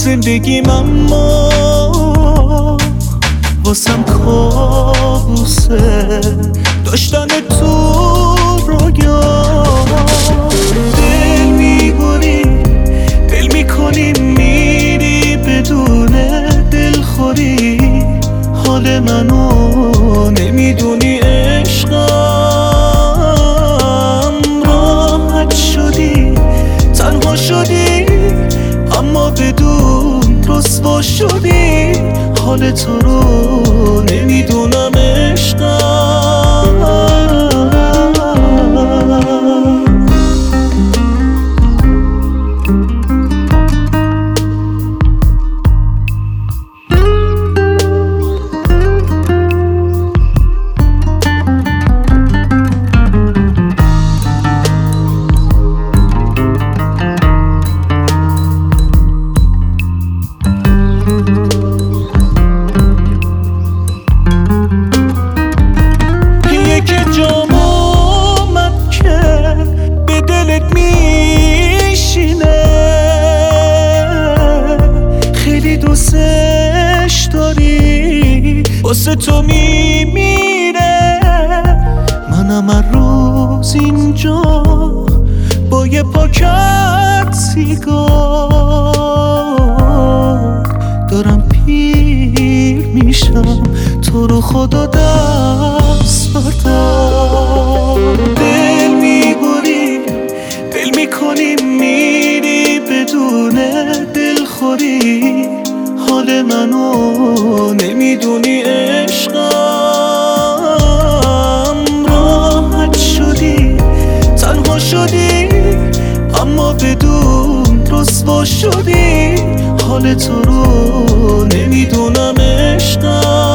زندگیم اما واسم کابوسه داشتن تو رویا. دل میبری دل میکنی میری بدون دلخوری، حال منو نمیدونی عشقم. راحت شدی تنها شدی اما بدون رسوا شدی، حال تو رو نمیدونم عشقم. جام اومد که به دلت میشینه، خیلی دوستش داری واسه تو میمیره. منم هر روز اینجا با یه پاکت سیگار دارم پیر میشم، تو رو خدا دست بردار. دل میبری دل میکنی میری بدون دلخوری، حال منو نمیدونی عشقم. راحت شدی تنها شدی اما بدون رسوا شدی، حال تو رو نمیدونم عشقم.